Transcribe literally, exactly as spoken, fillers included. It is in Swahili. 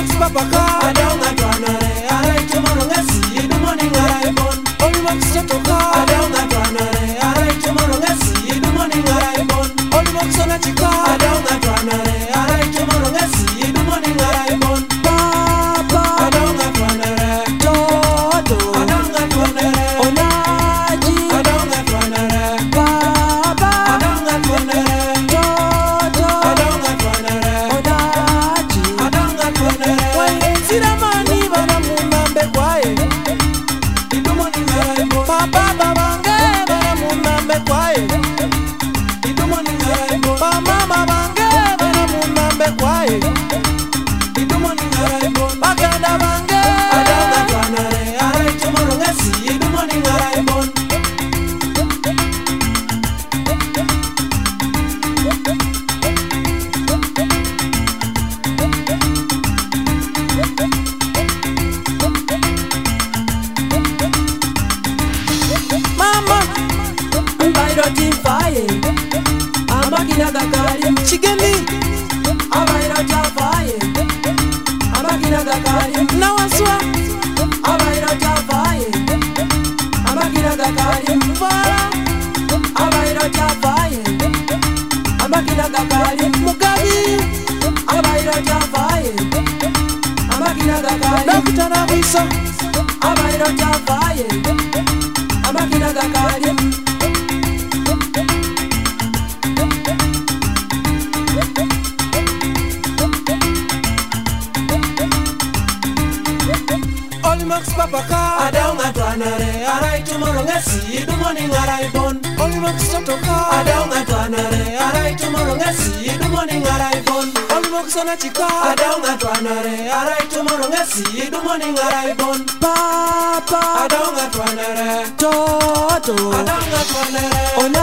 Olimax papaka Adonga twanare arai tomorrow ngasi du morning arai bon. Olimax chatoka Adonga twanare arai tomorrow ngasi du morning arai bon. Olimax onachika Adonga twanare arai tomorrow ngasi du morning arai bon. Papa Adonga twanare Toto Adonga twanare Onaji Adonga twanare Papa Adonga twanare Toto Adonga twanare Onaji Adonga twanare Wairenzira mani bana munambe kwae du morning arai bon. Papa babange bana munambe kwae Du morning arai bon. Mama bange bana munambe kwae Du morning arai bon. Baganda bange Adonga twanare arai tomorrow ngasi du morning arai bon. Mama Mbairo timfaye Amakina gakari Chigeni Abairo tafaye Amakina gakari Nawaswa Abairo tafaye Amakina gakari Mvara Abairo tafaye Amakina gakari Mugabi Abairo tafaye Amakina gakari Dokta Nabisa Abairo tafaye Amakina gakari Olimax papaka Adonga twanare arai tomorrow ngasi du morning arai bon. Olimax chatoka Adonga twanare arai tomorrow ngasi du morning arai bon. Olimax onachika Adonga twanare arai tomorrow ngasi du morning arai bon. Papa Adonga twanare Toto Adonga twanare Ona